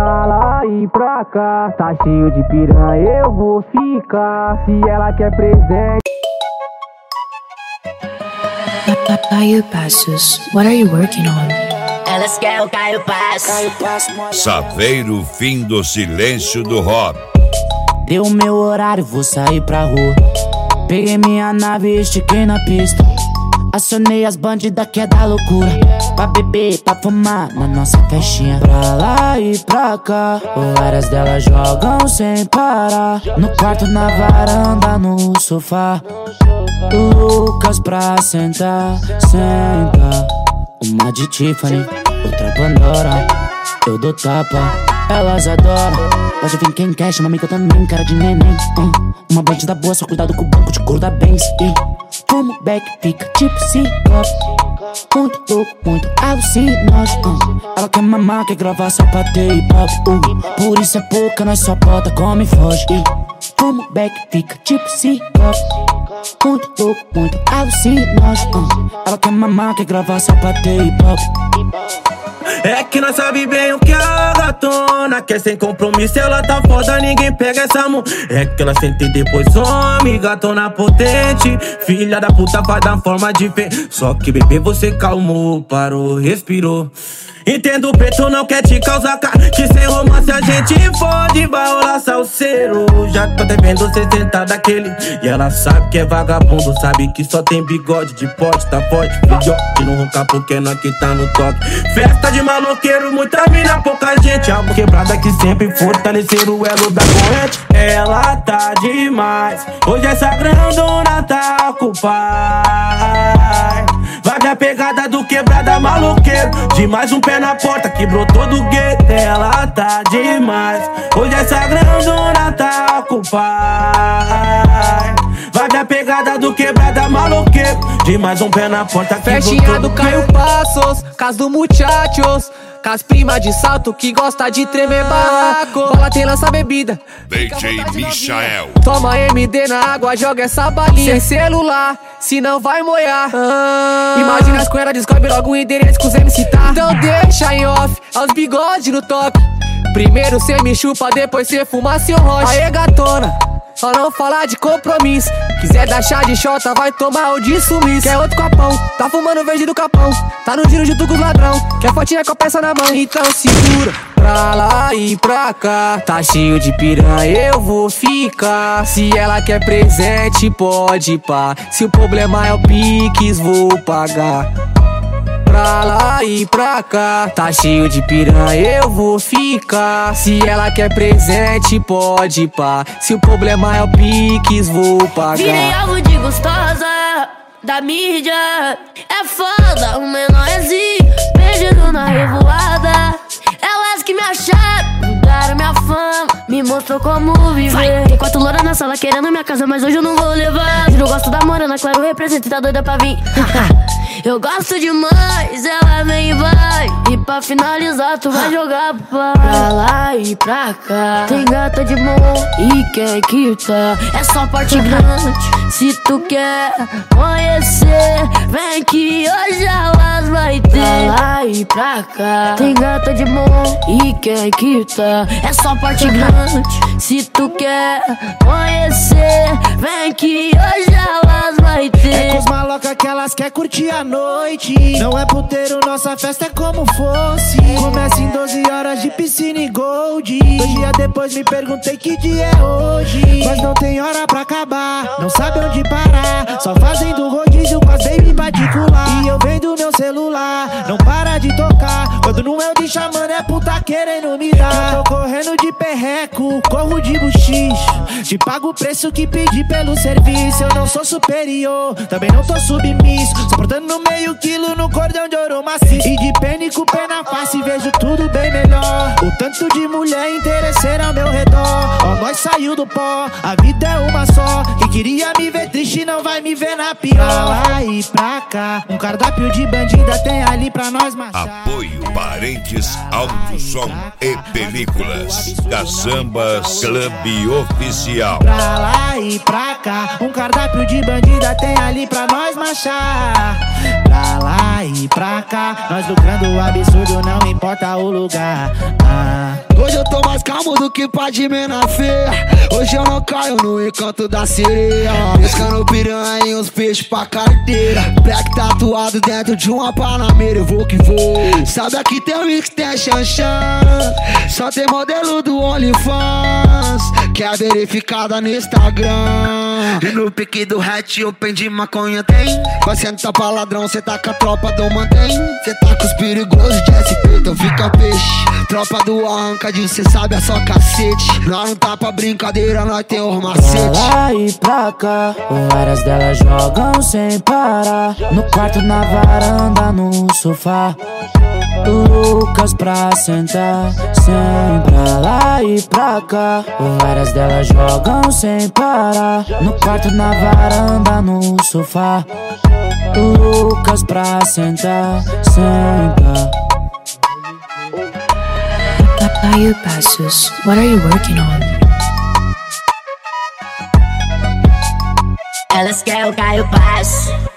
Pra lá e pra cá, tá cheio de piranha, eu vou ficar. Se ela quer presente. Caio Passos, what are you working on? Elas querem o Caio Passos. Saveiro, fim do silêncio do rock. Deu o meu horário, vou sair pra rua. Peguei minha nave e estiquei na pista. Acionei as bandidas que é da loucura. Pra beber, pra fumar na nossa festinha. Pra lá e pra cá, várias delas jogam sem parar. No quarto, na varanda, no sofá. Lucas pra sentar, senta. Uma de Tiffany, outra Pandora. Eu dou tapa, elas adoram. Pode vir quem quer, chama-me que eu também, cara de neném. Uma bandida boa, só cuidado com o banco de couro da Benz. Fumo back, fica tipo ciclope. Muito louco, muito alucinógeno. Ela quer mamar, quer gravar sapateio e pop. Por isso é pouca, nós só bota, come e foge. Fumo back, fica tipo ciclope. Muito louco, muito alucinógeno. Ela quer mamar, quer gravar sapateio e pop. É que nós sabe bem o que é a gatona. Que é sem compromisso, ela tá foda, ninguém pega essa mão. É que ela sente e depois some, gatona potente. Filha da puta faz da forma diferente. Só que bebê você calmou, parou, respirou. Entendo, o preto não quer te causar que sem romance a gente fode, vai rolar salseiro. Já tô até vendo você sentar daquele. E ela sabe que é vagabundo, sabe que só tem bigode de pote, tá forte, filhote. Não ronca porque nós que tá no toque. Festa de maloqueiro, muita mina, pouca gente. Algo quebrada que sempre fortalecer o elo da corrente. Ela tá demais, hoje essa grandona tá com o pai. Vai ver a pegada do quebrada maloqueiro. De mais um pé na porta, quebrou todo o gueto. Ela tá demais, hoje essa grandona tá com o pai. Vai ver a pegada do quebrada maloqueiro. De mais um pé na porta, quebrou Festinha todo do Caio Passos, casa do muchachos. Cas prima de salto que gosta de tremer barraco. Bola tem lança bebida, DJ Michael. toma MD na água, joga essa balinha. Sem celular, se não vai moiar. Imagina as coelhas, descobre logo o endereço que os MC tá. Então deixa em off, aos bigodes no toque. Primeiro cê me chupa, depois cê fuma seu rocha. Aê gatona, só não falar de compromisso. Quiser dar chá de xota, vai tomar o de sumiço. Quer outro copão, tá fumando verde do capão. Tá no giro junto com os ladrão, quer fotinha com a peça na mão. Então segura, pra lá e pra cá. Tá cheio de piranha, eu vou ficar. Se ela quer presente, pode pá. Se o problema é o Pix, vou pagar. Pra lá e pra cá, tá cheio de piranha, eu vou ficar. Se ela quer presente, pode pá. Se o problema é o Pix, vou pagar. Virei alvo de gostosa da mídia. É foda, o menorzinho perdido na revoada. Elas que me acharam, mudaram minha fama, me mostrou como viver. Tem 4 louras na sala querendo minha casa, mas hoje eu não vou levar. Eu gosto da morena, claro, representa, tá doida pra vir. Eu gosto demais, ela vem e vai. E pra finalizar, tu vai jogar pra lá e pra cá. Tem gata de mão e quer quitar. É só parte grande, se tu quer conhecer, vem que hoje elas vai ter. Pra lá e pra cá. Tem gata de mão e quer quitar. É só parte grande, se tu quer conhecer, vem que hoje elas vai ter. É com os maloca que elas quer curtir a noite. Não é puteiro, nossa festa é como fosse. Começa em 12 horas de piscina e gold. 2 dias depois me perguntei que dia é hoje. Mas não tem hora pra acabar, não sabe onde parar. Só fazendo rodízio com as baby particular. E eu vendo meu celular, não para de tocar. Quando não é o de chamando é puta querendo me dar. Eu tô correndo de perreco, corro de buchicho. Te pago o preço que pedi pelo serviço. Eu não sou superior, também não tô submisso. Só portando no meio quilo no cordão de ouro maciço. E de pena com pé na face vejo tudo bem melhor. O tanto de mulher interesseira ao meu redor. Ó, nós saiu do pó, a vida é uma só. Quem queria me ver triste não vai me ver na pior. Pra lá e pra cá, um cardápio de bandida tem ali pra nós machar. Apoio Parentes Alto Som e Películas. Caçambas Clube Oficial. Pra lá e pra cá, um cardápio de bandida tem ali pra nós machar. Pra lá e pra cá, nós lucrando o absurdo, não importa o lugar. Hoje eu chamo do que pra de mina feia. Hoje eu não caio no encanto da sereia. Pescando piranha e uns peixes pra carteira. Black tatuado dentro de uma panameira. Eu vou que vou. Sabe aqui tem o Wix, tem a Xanxan. Só tem modelo do OnlyFans, que é verificada no Instagram. E no pique do hatch open de maconha tem. Vai sentar pra ladrão, cê tá com a tropa do mantém. Cê tá com os perigosos de SP, então fica peixe. Tropa do arrancadinho, cê sabe é só cacete. Nós não tá pra brincadeira, nós tem os macete. Pra lá e pra cá, várias delas jogam sem parar. No quarto, na varanda, no sofá. Lucas pra sentar, sem pra lá e pra cá. Várias delas jogam sem parar. No quarto, na varanda, no sofá. Lucas pra sentar, sem pra. Caio Passos, what are you working on? Elas querem o Caio Passos.